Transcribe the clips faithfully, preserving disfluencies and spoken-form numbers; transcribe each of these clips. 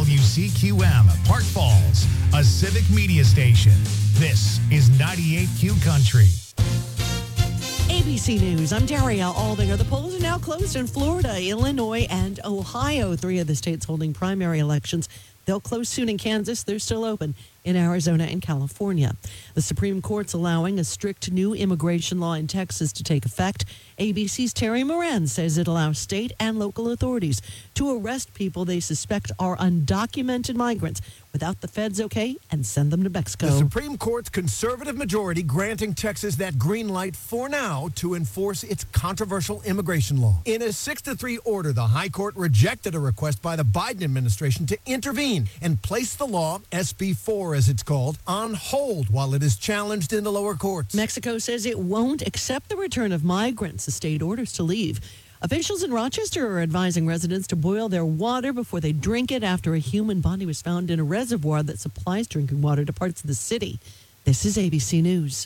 W C Q M, Park Falls, a civic media station. This is ninety-eight Q Country. A B C News, I'm Daria Aldinger. The polls are now closed in Florida, Illinois, and Ohio. Three of the states holding primary elections. They'll close soon in Kansas. They're still open in Arizona and California. The Supreme Court's allowing a strict new immigration law in Texas to take effect. A B C's Terry Moran says it allows state and local authorities to arrest people they suspect are undocumented migrants without the feds okay and send them to Mexico. The Supreme Court's conservative majority granting Texas that green light for now to enforce its controversial immigration law. In a six to three order, the High Court rejected a request by the Biden administration to intervene and place the law, S B four as it's called, on hold while it is challenged in the lower courts. Mexico says it won't accept the return of migrants. The state orders to leave. Officials in Rochester are advising residents to boil their water before they drink it after a human body was found in a reservoir that supplies drinking water to parts of the city. This is A B C News.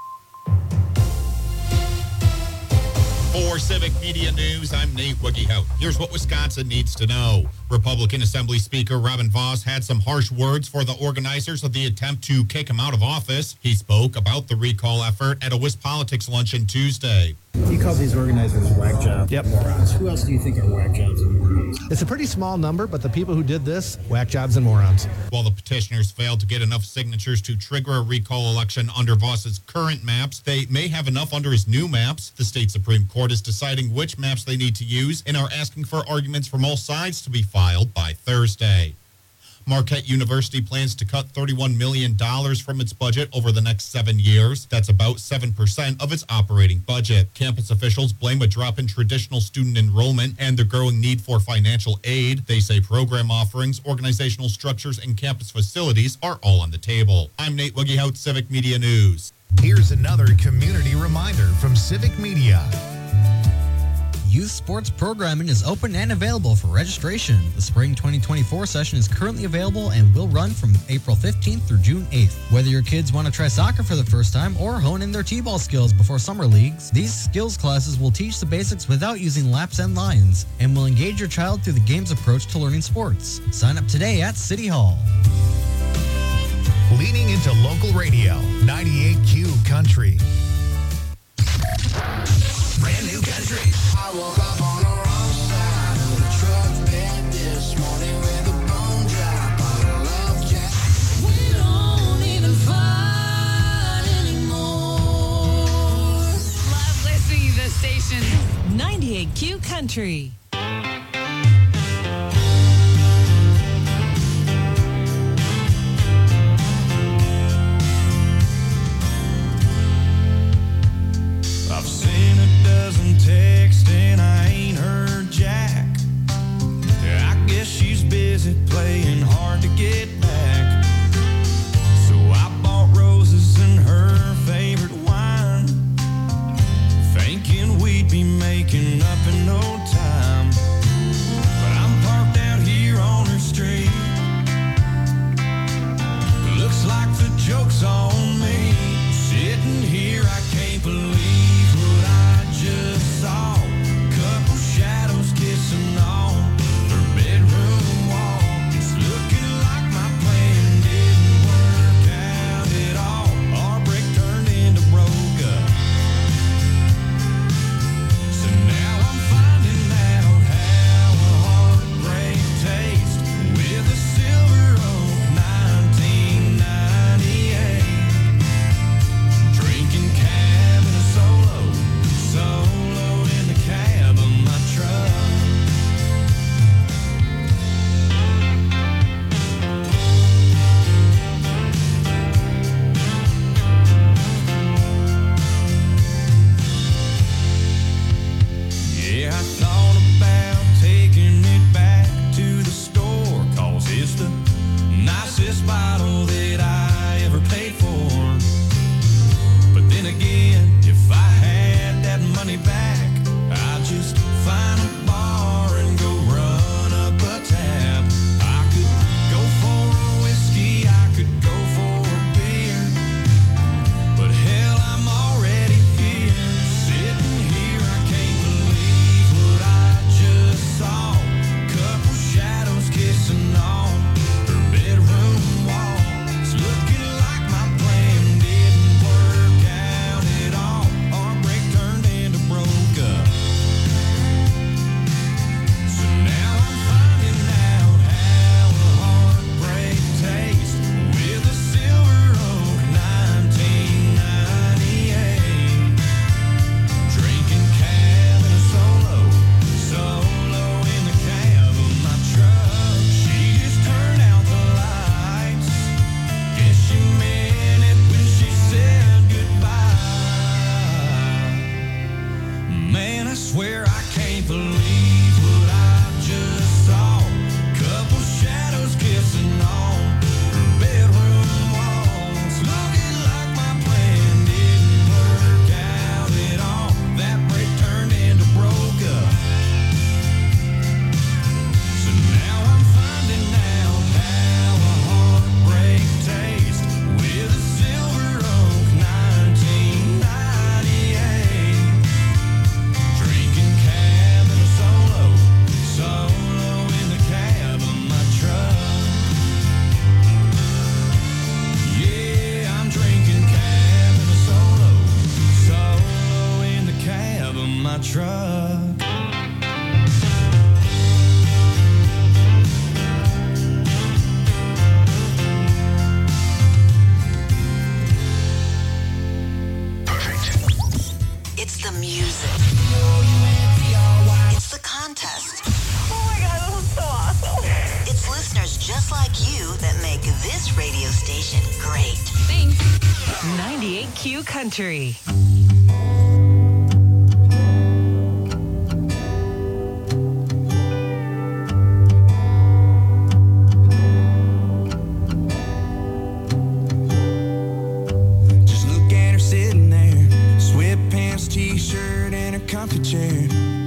For Civic Media News, I'm Nate Wiggyhout. Here's what Wisconsin needs to know. Republican Assembly Speaker Robin Vos had some harsh words for the organizers of the attempt to kick him out of office. He spoke about the recall effort at a WisPolitics luncheon Tuesday. He calls these organizers whack jobs, yep. morons. Who else do you think are whack jobs and morons? It's a pretty small number, but the people who did this, whack jobs and morons. While the petitioners failed to get enough signatures to trigger a recall election under Vos's current maps, they may have enough under his new maps. The state Supreme Court is deciding which maps they need to use and are asking for arguments from all sides to be filed by Thursday. Marquette University plans to cut thirty-one million dollars from its budget over the next seven years. That's about seven percent of its operating budget. Campus officials blame a drop in traditional student enrollment and the growing need for financial aid. They say program offerings, organizational structures, and campus facilities are all on the table. I'm Nate Wiggyhout, Civic Media News. Here's another community reminder from Civic Media. Youth sports programming is open and available for registration. The spring twenty twenty-four session is currently available and will run from April fifteenth through June eighth. Whether your kids want to try soccer for the first time or hone in their t-ball skills before summer leagues, these skills classes will teach the basics without using laps and lines and will engage your child through the game's approach to learning sports. Sign up today at City Hall. Leaning into local radio, ninety-eight Q Country. Brand new country. I woke up on the wrong side of the truck bed this morning with a bone drop on a love jack. We don't even fight anymore. Love listening to the station. ninety-eight Q Country. I've seen a dozen texts and I ain't heard jack. I guess she's busy playing hard to get back. So I bought roses and her favorite wine, thinking we'd be making up in no time. But I'm parked out here on her street. Looks like the joke's on me. Sitting here, I can't believe just saw a couple shadows kissing on her bedroom wall. It's looking like my plan didn't work out at all. Our break turned into broke up. So now I'm finding out how a heartbreak tastes with a Silver Oak nineteen ninety-eight. Drinking cab and a solo. Soloed in the cab of my truck. Yeah, I thought about taking it back to the store, 'cause it's the nicest bottle that I ever paid for. But then again, if I had that money back, I'd just find a bar and go run up a tab. I could go for a whiskey, I could go for a beer, but hell, I'm already here. Sitting here, I can't believe what I just saw. Couple shadows kissing on this radio station great. Thanks. ninety-eight Q Country. Just look at her sitting there, sweatpants, t-shirt, and a comfy chair.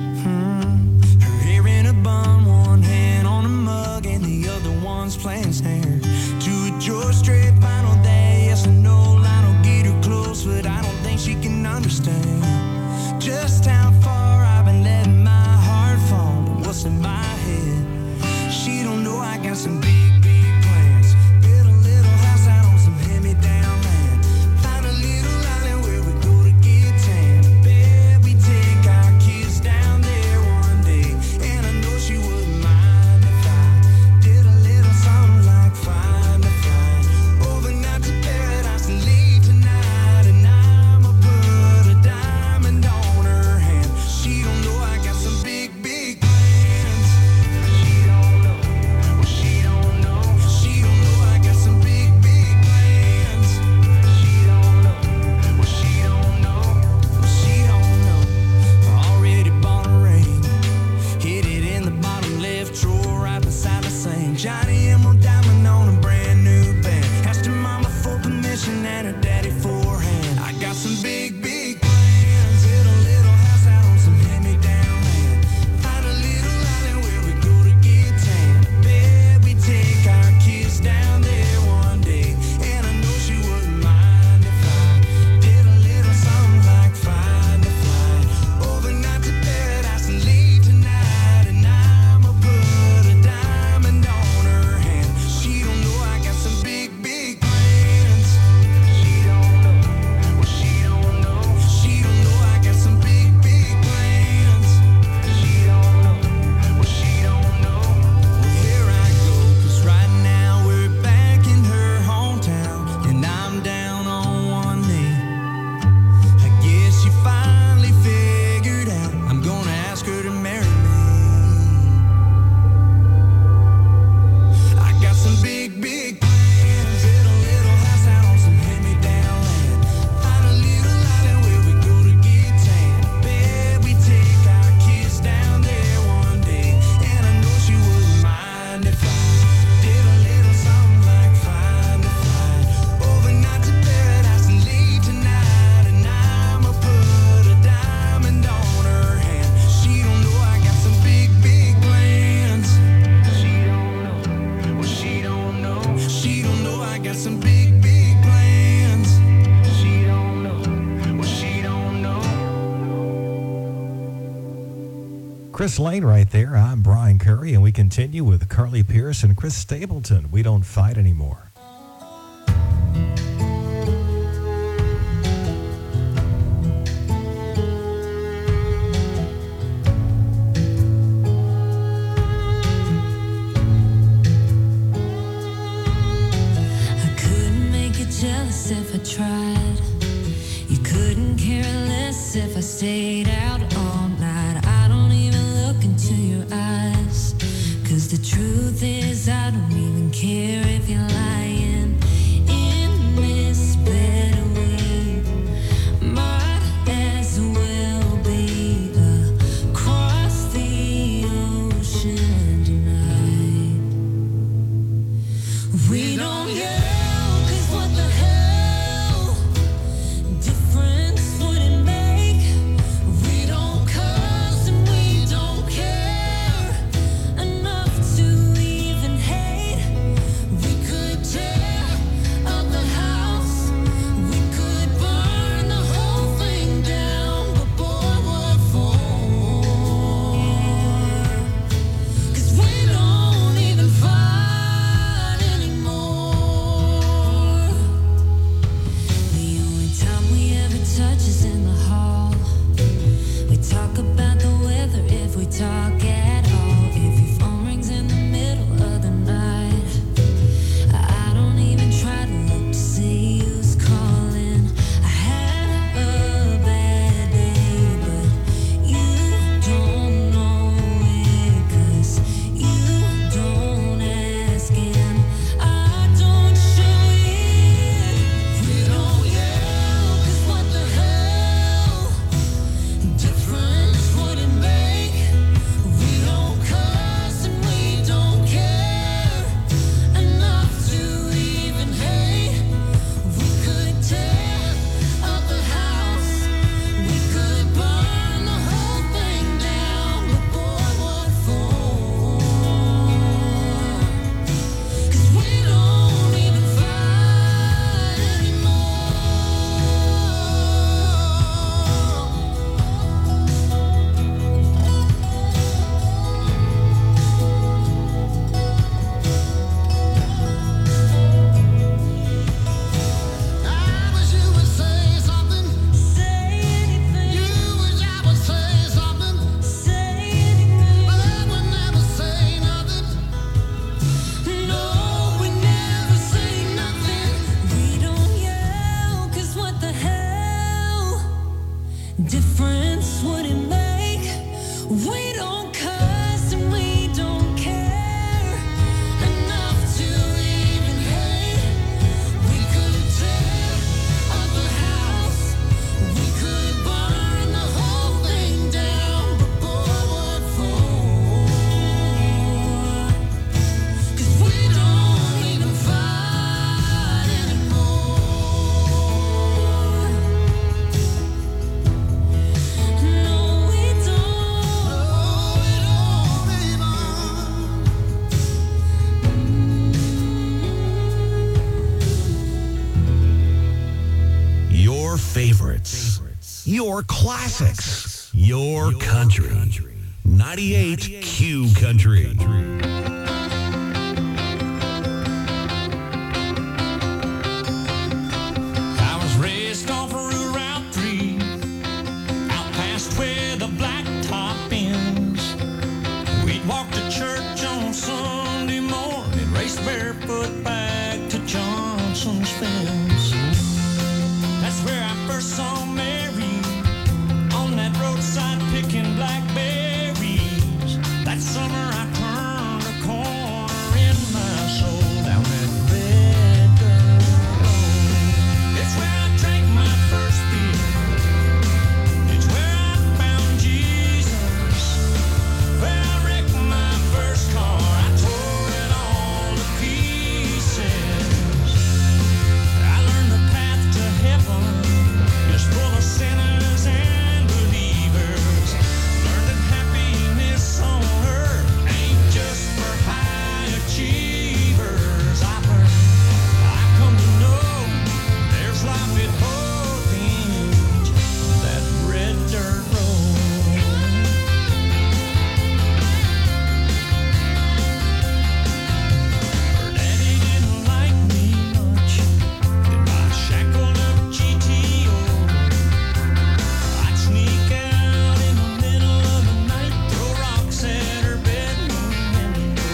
Hmm. Her hair in a bun, one hand on a mug, and the other one's playing snare. To a George Strait final day, yes or no, Lionel get her close, but I don't think she can understand just how far I've been letting my heart fall. But what's in my head? She don't know I got some big, big plans. Build a little house out on some hand-me-down land. Find a little island where we go to get tan. Bet we take our kids down there one day, and I know she wouldn't mind if I did a little something like find a flight overnight to paradise and leave tonight. And I'ma put a diamond on her hand. She don't know I got some big, big plans. She don't know. Well, she don't know. She don't know I got some big, big plans. She don't know. Well, she don't know. Well, she don't know. Already bought a ring. Hid it in the bottom left drawer right beside the sink. Johnny Emerald diamond on a brand new band. Asked her mama for permission and her daddy for a hand. I got some big, big plans. Hit a little house out on some hand-me-down land. Find a little island where we go to get tan. Bet we take our kids down there one day, and I know she wouldn't mind if I did a little something like find a flight overnight to paradise and leave tonight. And I'ma put a diamond on her hand. She don't know I got some big, big plans. She don't know. Well, she don't know. She don't know I got some big, big plans. She don't know. Well, she don't know. Well, here I go, 'cause right now we're back in her hometown, and I'm down on one knee. I guess she finally figured out I'm gonna ask her to marry me. I got some big, big plans. Hit a little house out on some hand-me-down land. Find a little island where we go to get tan. Bet we take our kids down there one day, and I know she wouldn't mind if I did a little something like find a flight overnight to paradise and leave tonight. And I'ma put a diamond on her hand. She don't know I got some big, big plans. She don't know. Well, she don't know. She don't know I got some big, big plans. She don't know. Well, she don't know. Chris Lane right there. I'm Brian Curry, and we continue with Carly Pierce and Chris Stapleton. We don't fight anymore. I couldn't make you jealous if I tried. You couldn't care less if I stayed out all night. I don't even look into your eyes, 'cause the truth is I don't even care if you're lying. In this bed we might as well be across the ocean tonight. We don't yell, 'cause what the hell difference would it make? We don't cuss and we don't care enough to even hate. We could tear up the house, we could burn the whole thing down, but boy, what for? 'Cause we don't even fight anymore. Your favorites. Your classics. Your country. ninety-eight Q Country. I was raised off of Route three, out past where the blacktop ends. We'd walk to church on Sunday morning, race barefoot back to Johnson's fence. That's where I first saw Mary, on that roadside picking blackberries. That summer I turned a corner in my soul down that red dirt road. It's where I drank my first beer. It's where I found Jesus. Where I wrecked my first car. I tore it all to pieces. I learned the path to heaven is full of sinners and believers. Learned that happiness on earth ain't just for high achievers. I learned, I come to know there's life at both ends of that red dirt road. Her daddy didn't like me much in my shackled up G T O. I'd sneak out in the middle of the night, throw rocks at her bedroom window.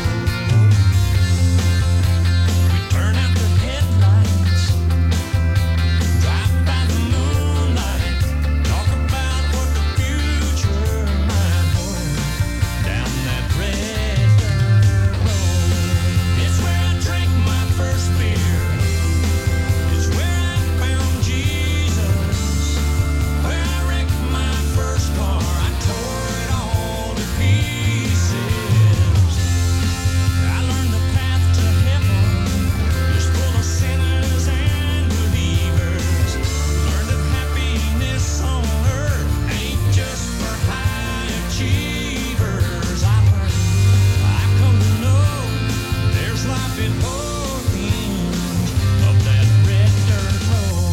We'd turn out the headlights, drive by the moonlight, talk about what the future might hold down that red dirt road. It's where I drank my first beer. It's where I found Jesus. Where I wrecked my first car. I tore it all to pieces. I learned the path to heaven is full of sinners and believers. Learned that happiness on earth ain't just for high achievers. I learned, I come to know there's life at both ends of that red dirt road.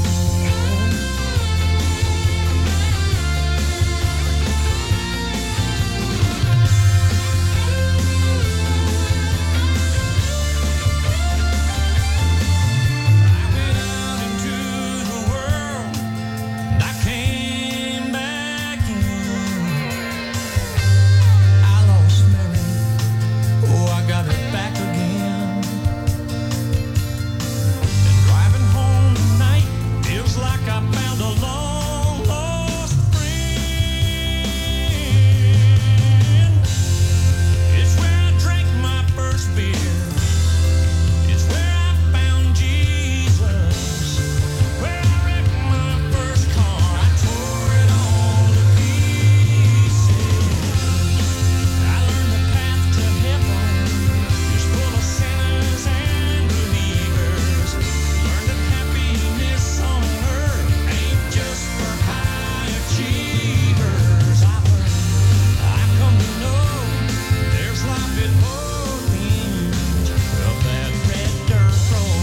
I went out into the world and I came back in. I lost Mary, oh I got her back again. And driving home tonight feels like I found a long lost friend. It's where I drank my first beer. It's where I found Jesus. Where I wrecked my first car. I tore it all to pieces. I learned the path to heaven is full of sinners and believers. Learned that happiness on earth ain't just for high achievers. I learned, I come to know there's life at both ends of that red dirt road.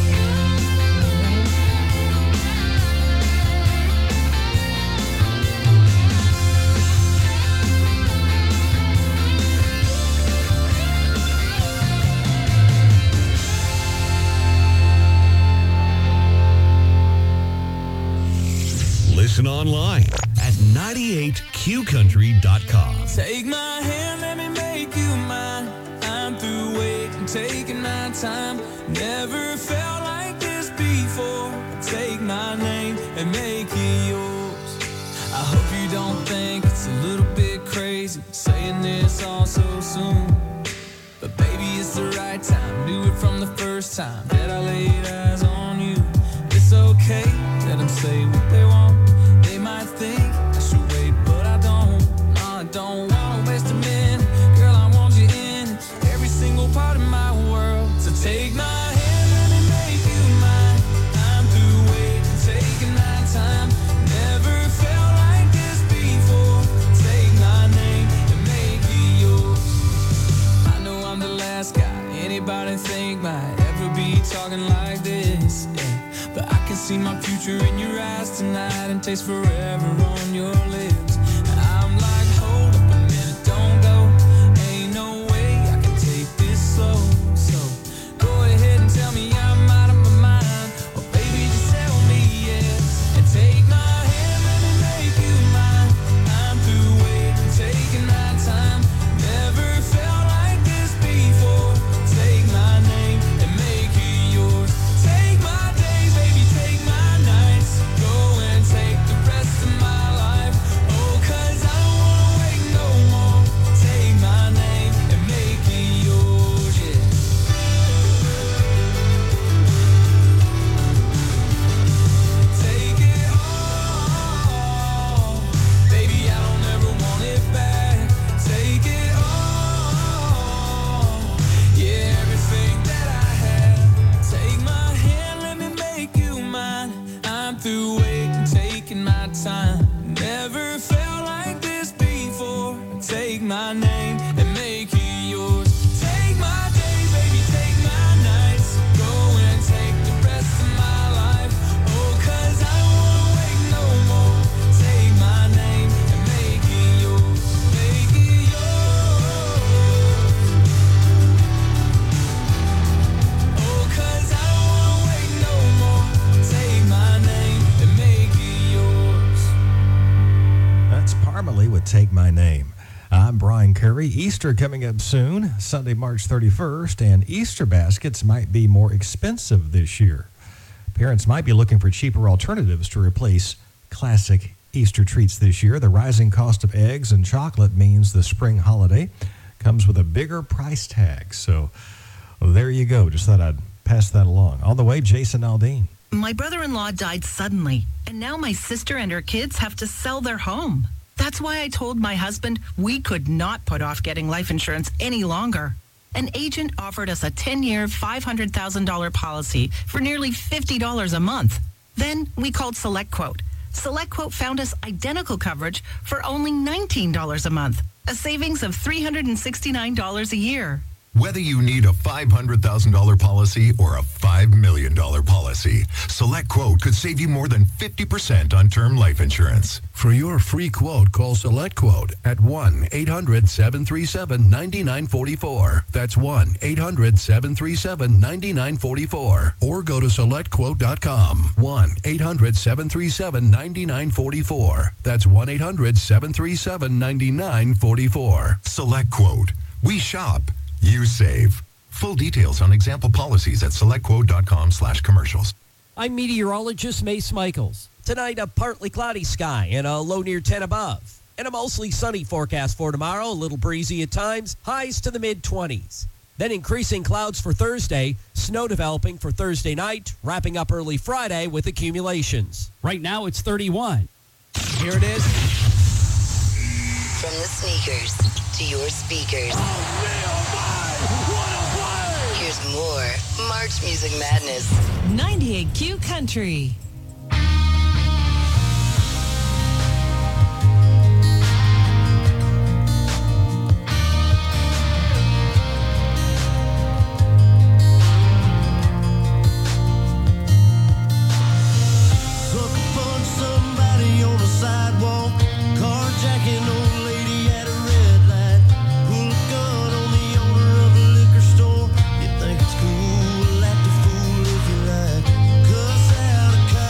Listen online at ninety-eight q country dot com. Take my hand, let me make you mine. I'm through waiting, taking my time. Never felt like this before. Take my name and make it yours. I hope you don't think it's a little bit crazy saying this all so soon. But baby, it's the right time. Knew it from the first time that I laid eyes on you. It's okay, let them say what they want. They might think I should wait, but I don't. No, I don't want to waste a minute. Girl, I want you in every single part of my world. So take my hand, let me make you mine. I'm through waiting, taking my time. Never felt like this before. Take my name and make it yours. I know I'm the last guy anybody think might ever be talking like this, yeah. But I can see my future in your eyes tonight and taste forever on your lips. I'm like, hold up a minute, don't go. Ain't no way I can take this slow. So go ahead and tell me I'm out of my mind. Or baby, just tell me yes. And take my hand, let me make you mine. I'm through waiting, taking my time. Never felt like this before. Take my name and make it yours. Take my days, baby, take my nights. Go and take the rest of my life. Oh, 'cause I don't wanna wait no more. Take my name and make it yours, yeah. Take it all. Baby, I don't ever want it back. Take it all. Yeah, everything that I have. Take my hand, let me make you mine. I'm through waiting, taking my time. Never felt like this before. Take my name and make it yours. Take my days, baby, take my nights. Go and take the rest of my life. Oh, 'cause I don't wanna wait no more. Take my name and make it yours. Make it yours. Oh, 'cause I don't wanna wait no more. Take my name and make it yours. That's Parmalee with Take My Name. I'm Brian Curry. Easter coming up soon, Sunday, March thirty-first, and Easter baskets might be more expensive this year. Parents might be looking for cheaper alternatives to replace classic Easter treats this year. The rising cost of eggs and chocolate means the spring holiday comes with a bigger price tag. So well, there you go. Just thought I'd pass that along. On the way, Jason Aldean. My brother-in-law died suddenly, and now my sister and her kids have to sell their home. That's why I told my husband we could not put off getting life insurance any longer. An agent offered us a ten-year, five hundred thousand dollars policy for nearly fifty dollars a month. Then we called SelectQuote. SelectQuote found us identical coverage for only nineteen dollars a month, a savings of three hundred sixty-nine dollars a year. Whether you need a five hundred thousand dollars policy or a five million dollars policy, SelectQuote could save you more than fifty percent on term life insurance. For your free quote, call SelectQuote at one eight hundred seven three seven nine nine four four. That's one eight hundred seven three seven nine nine four four. Or go to select quote dot com. one eight hundred seven three seven nine nine four four. That's one eight hundred seven three seven nine nine four four. SelectQuote. We shop. You save. Full details on example policies at select quote dot com slash commercials. I'm meteorologist Mace Michaels. Tonight, a partly cloudy sky and a low near ten above. And a mostly sunny forecast for tomorrow, a little breezy at times, highs to the mid-twenties. Then increasing clouds for Thursday, snow developing for Thursday night, wrapping up early Friday with accumulations. Right now, it's thirty-one. Here it is. From the sneakers to your speakers. Here's more March Music Madness. ninety-eight Q Country. Sucker punch somebody on the sidewalk. Carjacking old lady at a red light. Pull a gun on the owner of a liquor store. You think it's cool, act a fool if you like. Cuss out a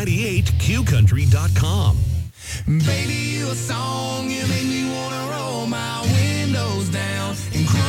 ninety-eight Q country dot com. Baby, you a song, you make me wanna roll my windows down and cruise.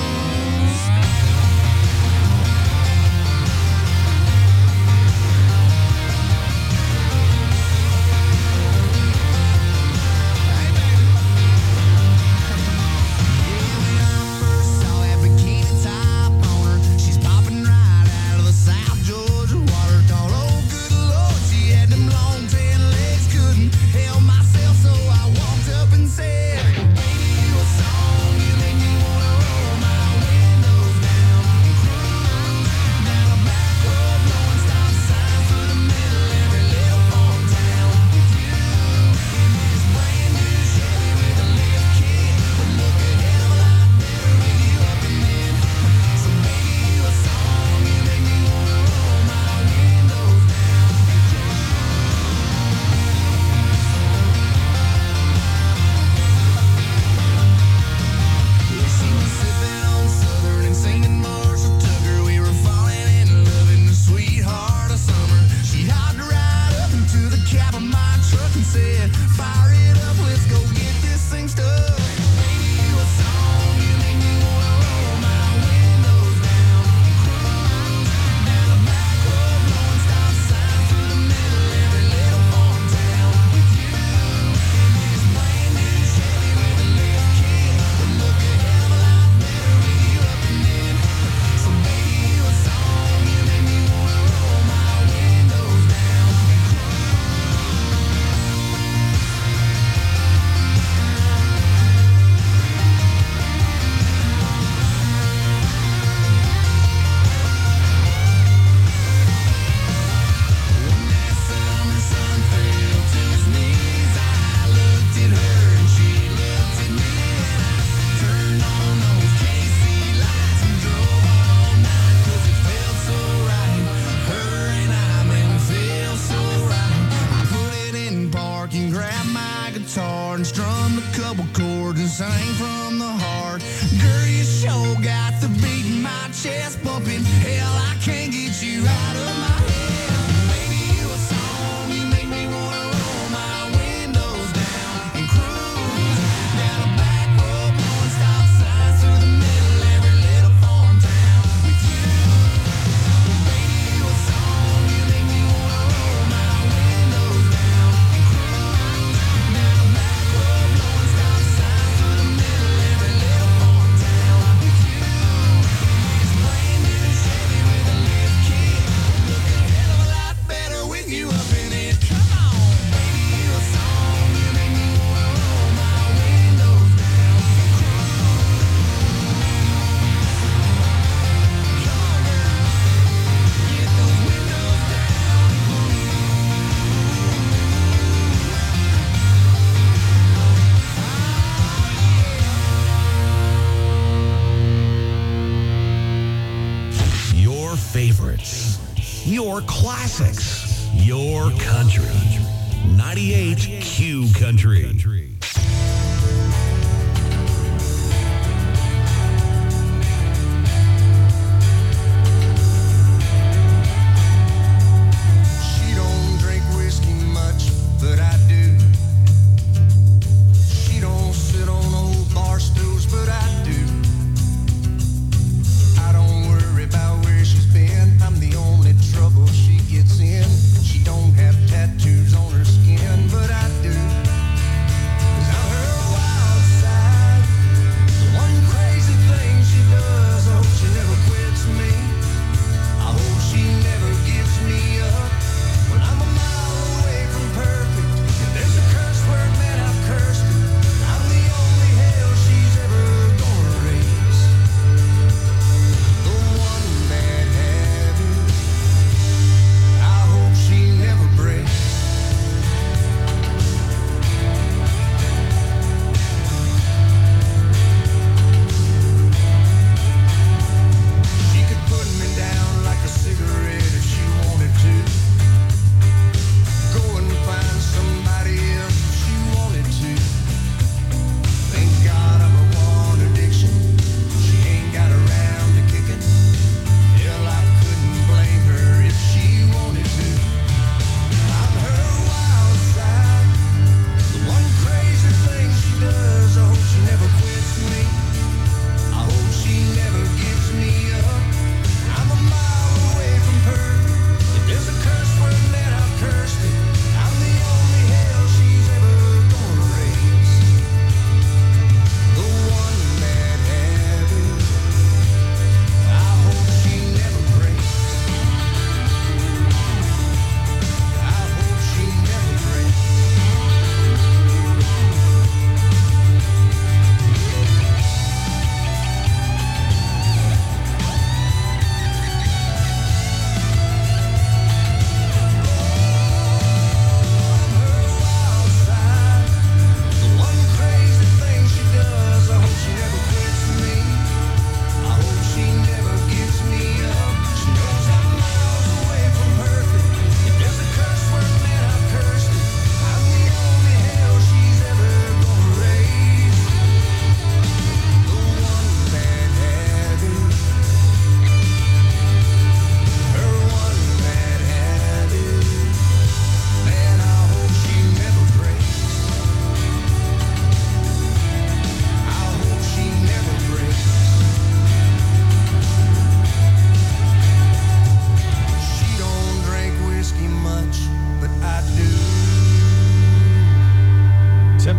Your classics, your country. ninety-eight Q Country. She don't drink whiskey much, but I do. She don't sit on old bar stools, but I do. I don't worry about where she's been. I'm the only trouble she gets in. She don't have tattoos on her skin, but I do.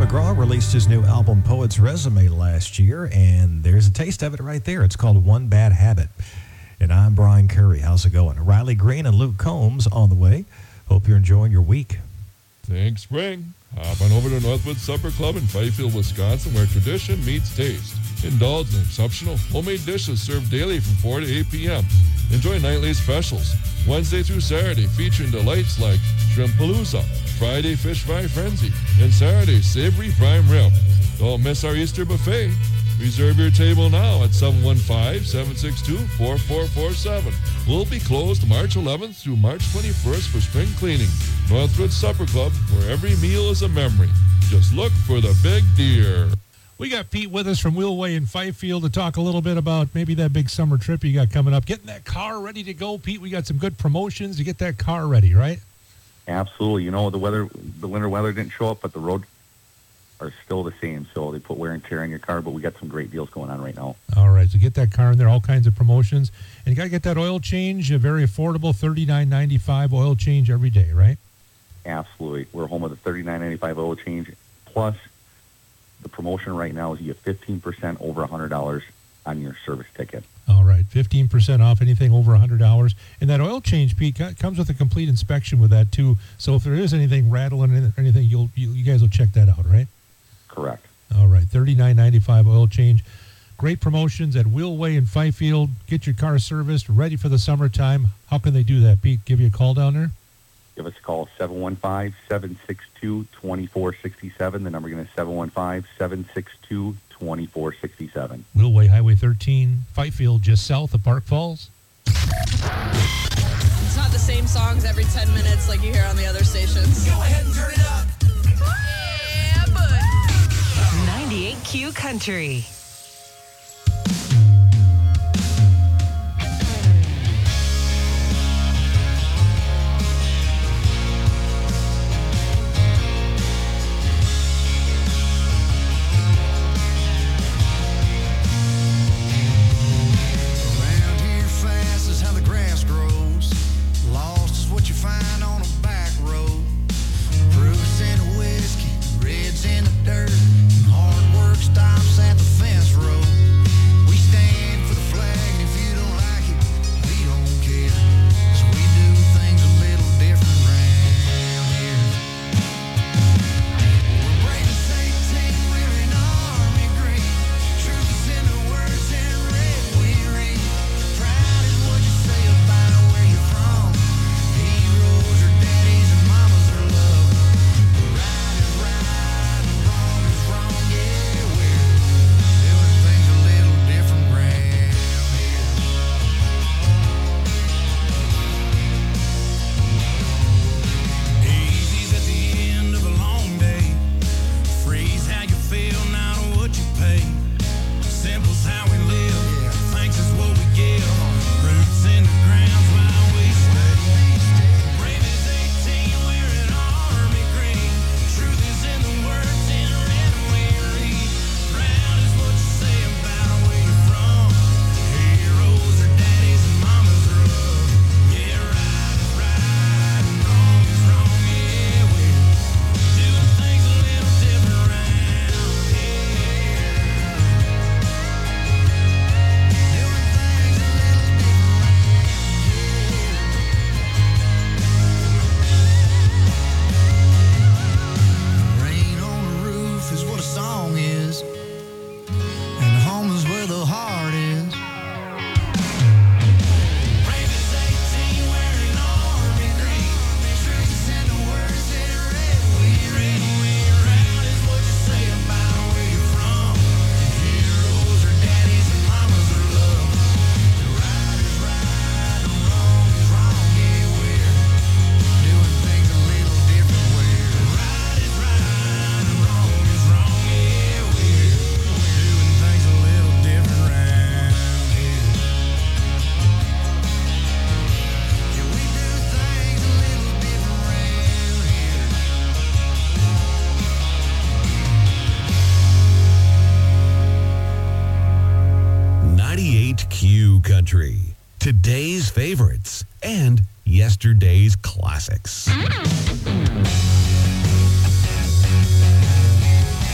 McGraw released his new album, Poet's Resume, last year, and there's a taste of it right there. It's called One Bad Habit. And I'm Brian Curry. How's it going? Riley Green and Luke Combs on the way. Hope you're enjoying your week. Thanks, spring. Hop on over to Northwood Supper Club in Fifield, Wisconsin, where tradition meets taste. Indulge in exceptional homemade dishes served daily from four to eight p.m. Enjoy nightly specials, Wednesday through Saturday, featuring delights like Shrimp Palooza, Friday Fish Fry Frenzy, and Saturday Savory Prime Rib. Don't miss our Easter buffet. Reserve your table now at seven one five, seven six two, four four four seven. We'll be closed March eleventh through March twenty-first for spring cleaning. Northwood Supper Club, where every meal is a memory. Just look for the big deer. We got Pete with us from Wheelway in Fifield to talk a little bit about maybe that big summer trip you got coming up. Getting that car ready to go, Pete. We got some good promotions to get that car ready, right? Absolutely. You know, the weather, the winter weather didn't show up, but the road are still the same. So they put wear and tear on your car, but we got some great deals going on right now. All right. So get that car in there, all kinds of promotions. And you got to get that oil change, a very affordable thirty-nine ninety-five oil change every day, right? Absolutely. We're home with a thirty-nine ninety-five oil change. Plus, the promotion right now is you get fifteen percent over one hundred dollars on your service ticket. All right. fifteen percent off anything over one hundred dollars. And that oil change, Pete, comes with a complete inspection with that, too. So if there is anything rattling or anything, you'll, you, you guys will check that out, right? Correct. All right. thirty-nine ninety-five oil change. Great promotions at Wheelway in Fifield. Get your car serviced, ready for the summertime. How can they do that, Pete? Give you a call down there? Give us a call, seven one five, seven six two, two four six seven. The number again is seven one five, seven six two, two four six seven. Wheelway, Highway thirteen, Fifield, just south of Park Falls. It's not the same songs every ten minutes like you hear on the other stations. Go ahead and turn it up. Yeah, bud. ninety-eight Q Country. Around here fast is how the grass grows. Lost is what you find on a back road. Proofs in the whiskey, reds in the dirt. Hard work stops at the fence road. We stand for the flag, and if you don't like it, we don't care. 'Cause we do things a little different around here. We're brave as eighteen, we're in army green. Truth is in the words in red we read. Proud is what you say about where you're from. Heroes are daddies and mamas are love. Right is right and wrong is wrong, yeah, we're doing things a little different around here. Easy's at the end of a long day. Free's how you feel, not what you pay. Simple's how we live, thanks is what we give. Roots in the ground's why we stay. Brave as eighteen, we're in army green. Truth is in the words in red we read. Proud is what you say about where you're from. Heroes are daddies and mamas are love. Yeah, right is right and wrong is wrong, yeah, we're doing things a little different around here. Doing things a little different. Rain on the roof is what a song is, and home is where the heart is. Brave as eighteen, wearing army green. Truth is in the words in red we read. We're out is what you say about where you're from. Heroes are daddies and mamas are love. Right is right and wrong is wrong, yeah, we're doing things a little different. We're right is right and wrong is wrong, yeah, we're doing things a little different around here. Yeah, we do things a little different around here. ninety-eight Q Country. Today's favorites and yesterday's classics.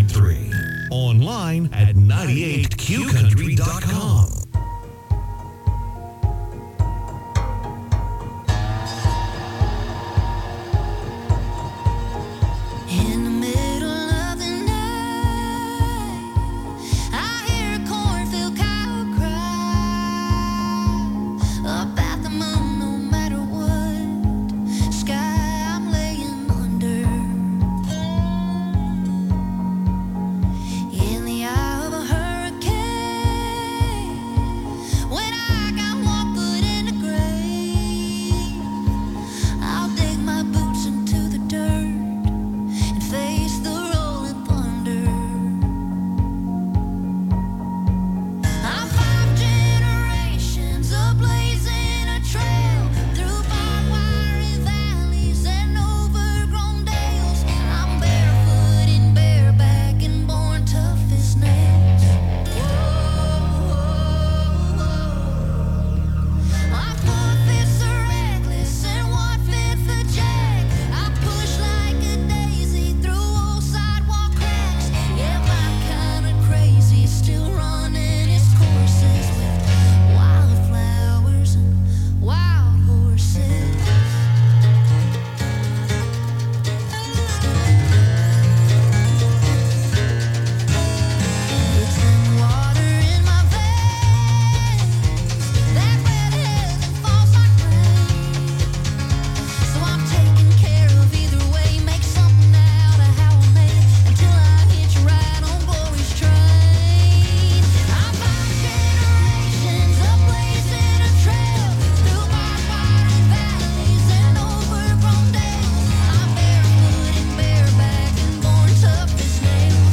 three. Online at ninety-eight q country dot com. In the middle of the night, I hear a cornfield cow cry about the moon. No matter what sky I'm laying under, in the eye of a hurricane, when I got one foot in the grave, I'll dig my boots into the dirt and face the rolling thunder. I'm five generations of blazing a trail through barbed wire valleys and overgrown dales. I'm barefoot and bareback and born tough as nails. My fourth fists are reckless and one fifth a jack. I push like a daisy through old sidewalk cracks. Yeah, my kind of crazy, still running its courses with wildflowers and wild horses. It's the water in my veins that red heaven falls like rain. So I'm taking care of either way, make something out of how I made it until I hit you right on glory's train. I'm five generations of blazing a trail through barbed wire valleys and overgrown dales. I'm barefoot and bareback and born tough as nails.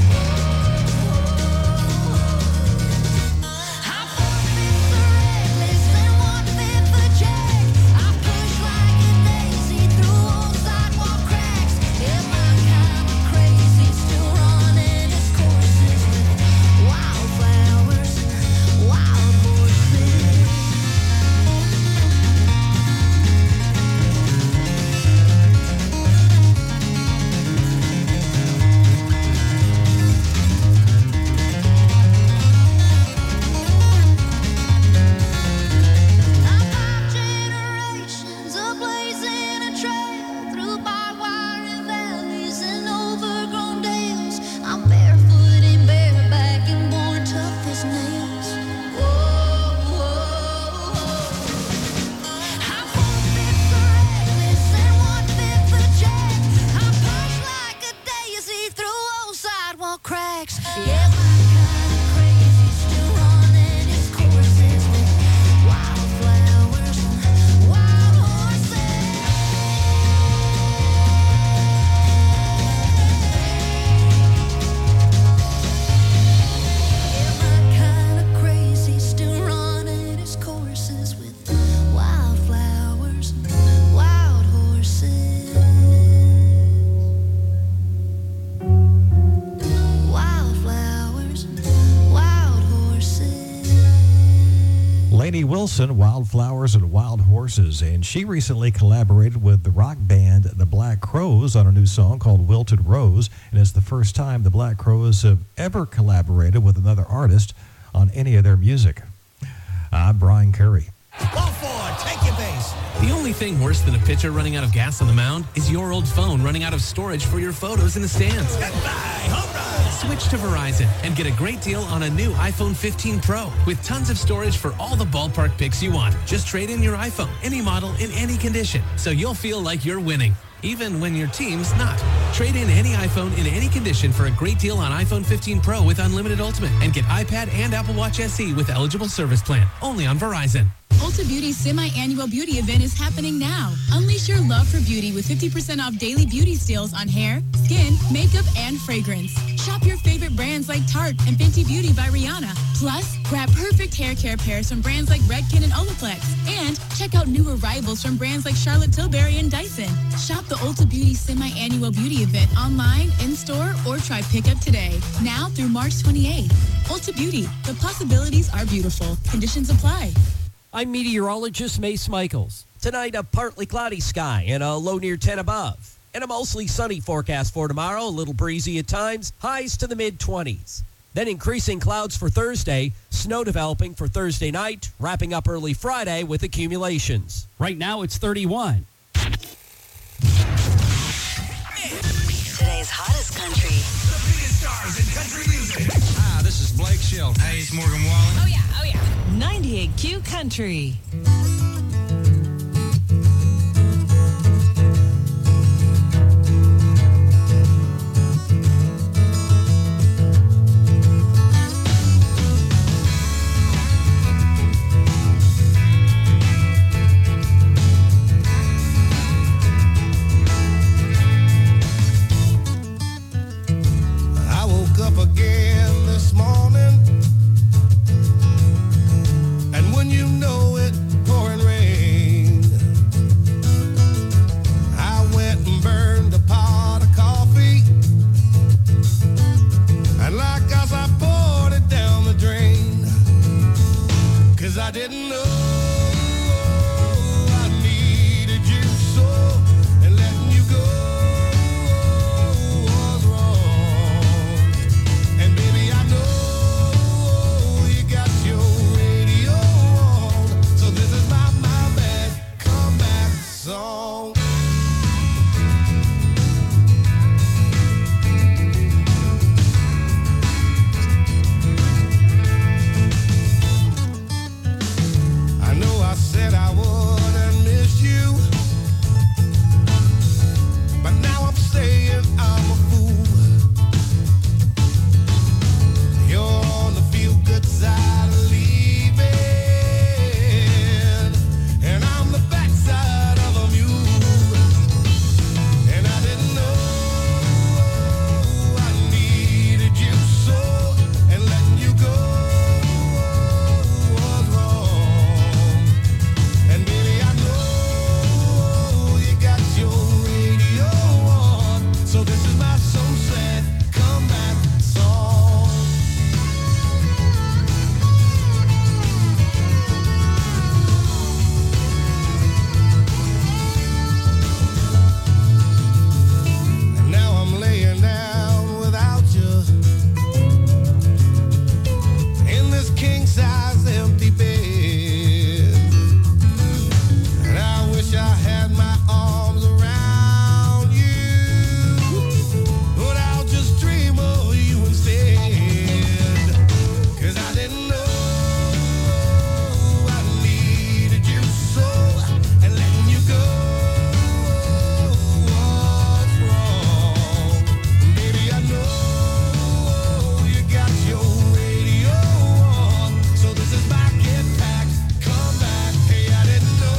I'm four fifths a reckless and one fifth a jack. I push like a daisy through old sidewalk cracks. Yeah, my kind of crazy, still running its courses with wildflowers and wild horses. Generations of blazing a trail through barbed wire valleys and overgrown dales. I'm barefoot and bareback and born tough as nails. Whoa, whoa, whoa. I'm four fifths a reckless and one fifth a jack. I push like a daisy through old sidewalk cracks. Yeah, my kind of crazy, still running its courses with wildflowers and wild horses. Yeah, my kind of crazy, still running its courses with wildflowers and wild horses. Wildflowers and wild horses. Lainey Wilson, Wildflowers and Wild Horses, and she recently collaborated with the rock band The Black Crowes on a new song called Wilted Rose, and it's the first time the Black Crowes have ever collaborated with another artist on any of their music. I'm Brian Curry. Go forward, take your base. The only thing worse than a pitcher running out of gas on the mound is your old phone running out of storage for your photos in the stands. Goodbye, home run. Switch to Verizon and get a great deal on a new iPhone fifteen Pro with tons of storage for all the ballpark pics you want. Just trade in your iPhone, any model, in any condition, so you'll feel like you're winning, even when your team's not. Trade in any iPhone in any condition for a great deal on iPhone fifteen Pro with unlimited Ultimate and get iPad and Apple Watch S E with eligible service plan. Only on Verizon. Ulta Beauty's semi-annual beauty event is happening now. Unleash your love for beauty with fifty percent off daily beauty steals on hair, skin, makeup, and fragrance. Shop your favorite brands like Tarte and Fenty Beauty by Rihanna. Plus, grab perfect hair care pairs from brands like Redken and Olaplex. And check out new arrivals from brands like Charlotte Tilbury and Dyson. Shop the Ulta Beauty semi-annual beauty event online, in-store, or try pickup today. Now through March twenty-eighth. Ulta Beauty. The possibilities are beautiful. Conditions apply. I'm meteorologist Mace Michaels. Tonight, a partly cloudy sky and a low near ten above. And a mostly sunny forecast for tomorrow, a little breezy at times, highs to the mid-twenties. Then increasing clouds for Thursday, snow developing for Thursday night, wrapping up early Friday with accumulations. Right now it's thirty-one. Today's hottest country. The biggest stars in country music. Hi, this is Blake Shelton. Hey, it's Morgan Wallen. Oh, yeah, oh, yeah. ninety-eight Q Country. I woke up again this morning, and when you know it, pouring rain, I went and burned a pot of coffee, and like us, I poured it down the drain, 'cause I didn't know I needed you so, and letting you go was wrong. And baby, I know you got your radio on, so this is my, my bad comeback song. I know I said I wouldn't miss you, but now I'm saying I'm a fool. You're on the feel-good side of leaving, and I'm the backside of a mule. And I didn't know I needed you so, and letting you go was wrong. And baby, I know you got your radio on, so this is my so sad comeback song. And now I'm laying down without you in this king-size empty bed, and I wish I had my arms around you, but I'll just dream of you instead, 'cause I didn't know I needed you so, and letting you go was wrong. Baby, I know you got your radio on, so this is my get back, come back. Hey, I didn't know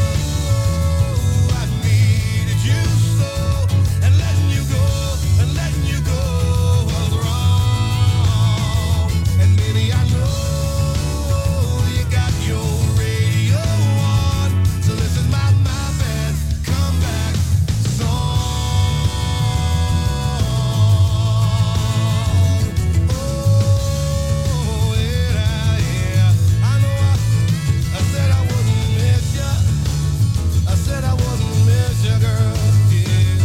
I needed you so, and letting you go, and letting you go was wrong. And baby, I know you got your radio on, so this is my, my bad comeback song. Oh, yeah, yeah. I know I, I said I wouldn't miss ya. I said I wouldn't miss ya, girl. Yeah.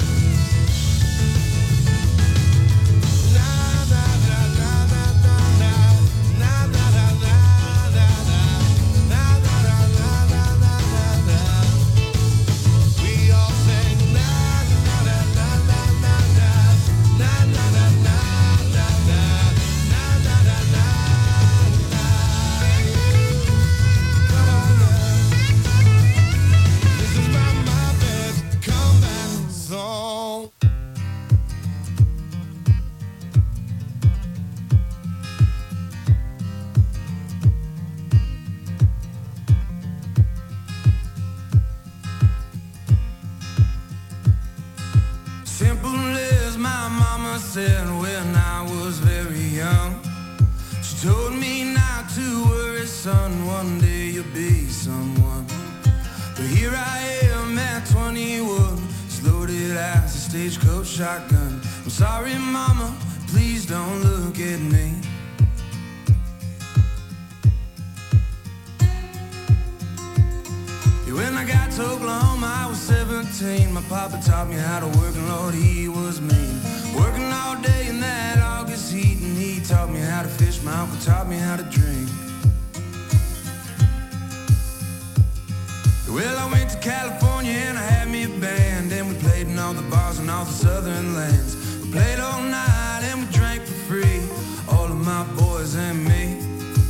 Na na na na na na na na na na na na na na na na na. We all sing na na na na na na na na na na na na na na na na na. Come on now. This is my, my bad comeback song. Simple as my mama said when I was very young. She told me not to worry, son, one day you'll be someone. But here I am at twenty-one, as loaded as a stagecoach shotgun. I'm sorry, mama, please don't look at me. Yeah, when I got to Oklahoma, I was seventeen. nineteen, my papa taught me how to work, and Lord, he was mean. Working all day in that August heat, and he taught me how to fish. My uncle taught me how to drink. Well, I went to California and I had me a band, and we played in all the bars and all the southern lands. We played all night and we drank for free, all of my boys and me.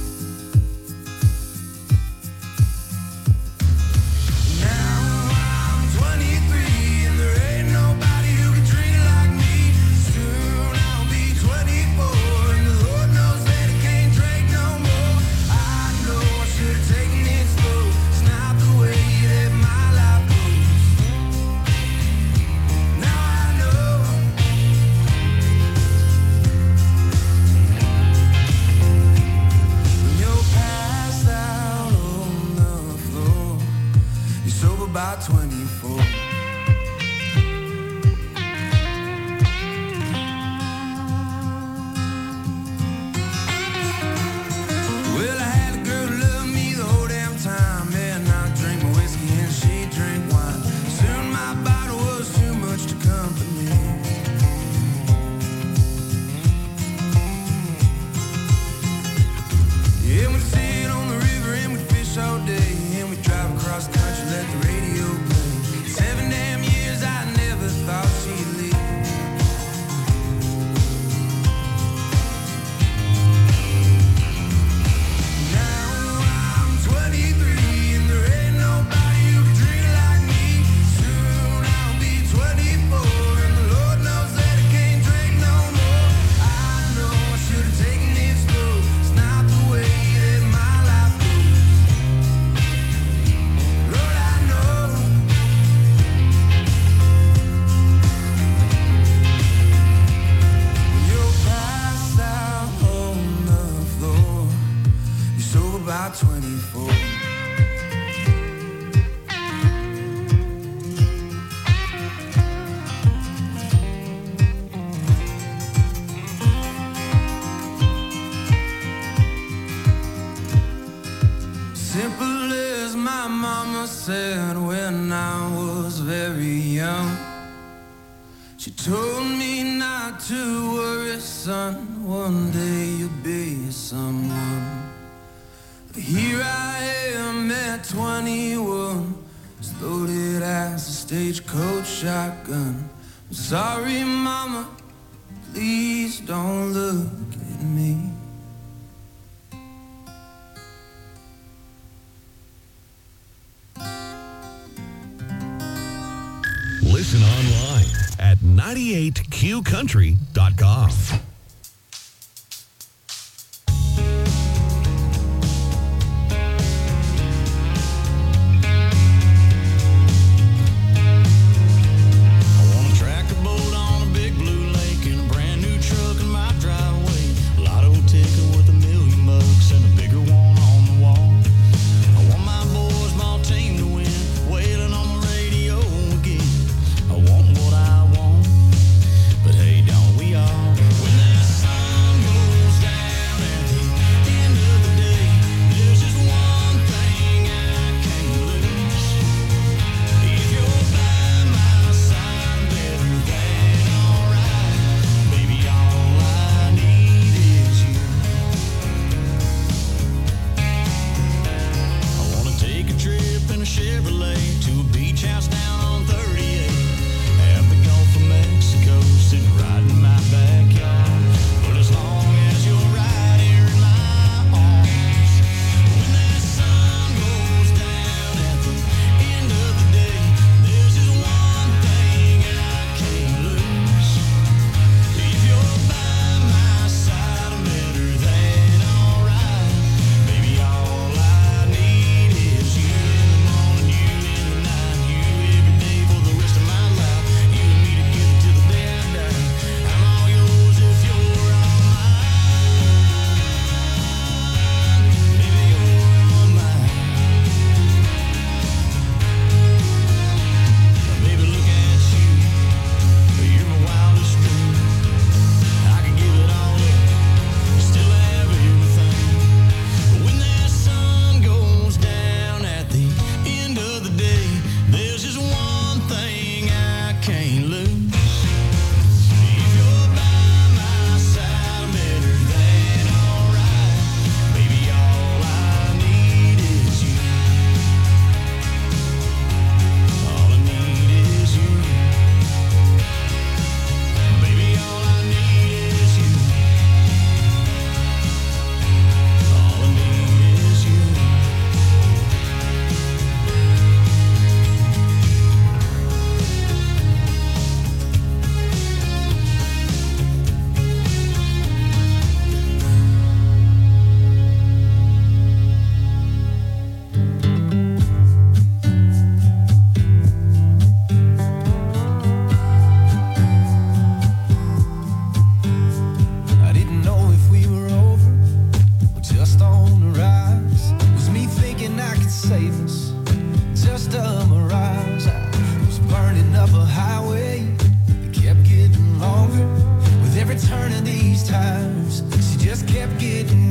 About twenty-four. Well, I had a girl who loved me the whole damn time, and I drank my whiskey and she drank wine. Soon my bottle was too much to comfort me. Yeah, we'd sit on the river and we'd fish all day, and we'd drive across the country, let the radio play. Seven damn years, I never thought she'd leave. Now I'm twenty-three, and there ain't nobody who can drink like me. Soon I'll be twenty-four, and the Lord knows that I can't drink no more. I know I should have taken it slow. It's not the way that my life goes. Lord, I know. You're passed out on the floor. You're sober by twenty-four. Simple as my mama said when I was very young. She told me not to worry, son, one day you'll be someone. But here I am at twenty-one, as loaded as a stagecoach shotgun. I'm sorry, mama, please don't look at me. Listen online at ninety-eight Q country dot com. I want a tractor boat on a big blue lake and a brand new truck in my driveway. A lotto ticket with a million bucks and a bigger one on the wall. I want my boys' ball team to win, wailing on the radio again. I want what I want, but hey, don't we all? When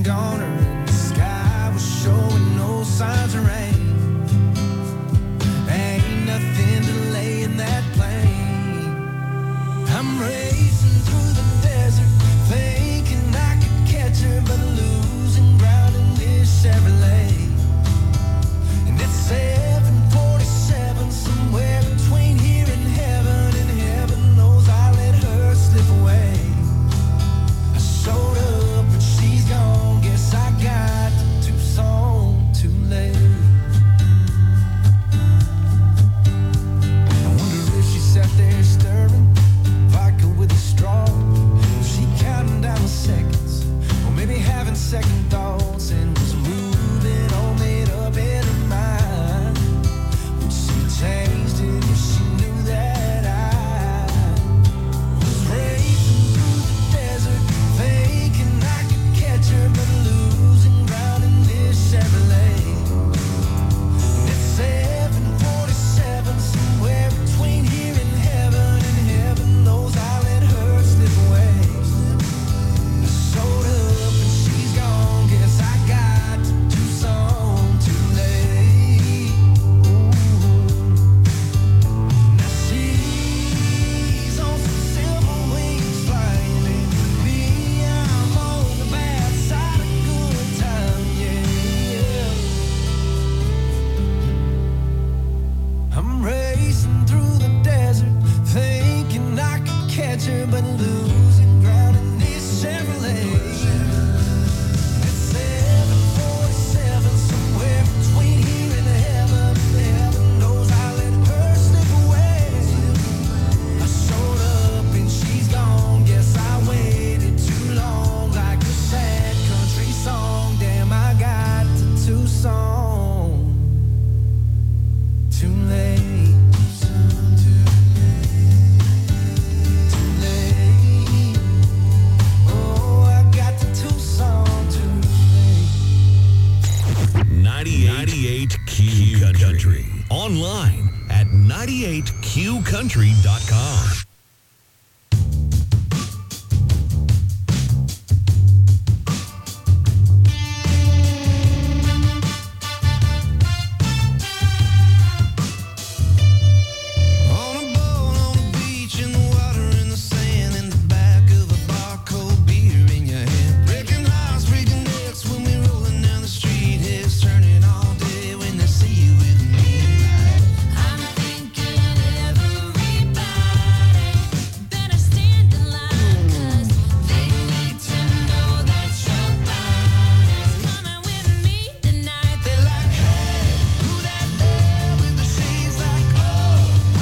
goner, and the sky was showing no signs of rain. Ain't nothing delaying that plane. I'm racing through the desert, thinking I could catch her, but losing ground in this Chevrolet. And it's seven forty-seven, somewhere between here and heaven, and heaven knows I let her slip away. I showed up and she's gone, guess I got to Tucson too late. I wonder if she sat there stirring vodka with a straw. Was she counting down the seconds, or maybe having second thoughts, and was moving all made up in her mind? Would she changed it if she knew that I was racing through the desert, thinking I could catch her, but losing ground in this Chevrolet. And it's seven forty-seven, somewhere between here and heaven, and heaven knows I let her slip away. I showed up and she's gone, guess I got to Tucson too late. Now she's on some silver wings flying, and with me I'm on the bad side of good time, yeah. I'm racing through the desert, thinking I could catch her, but losing ground in this Chevrolet. It's seven forty-seven, somewhere between here and heaven, and heaven knows I let her slip away. I showed up and she's gone, guess I waited too long, like a sad country song. Damn, I got to Tucson too late. Too late. Oh, I got to Tucson too late. ninety-eight Q Country. Online at ninety-eight Q country dot com.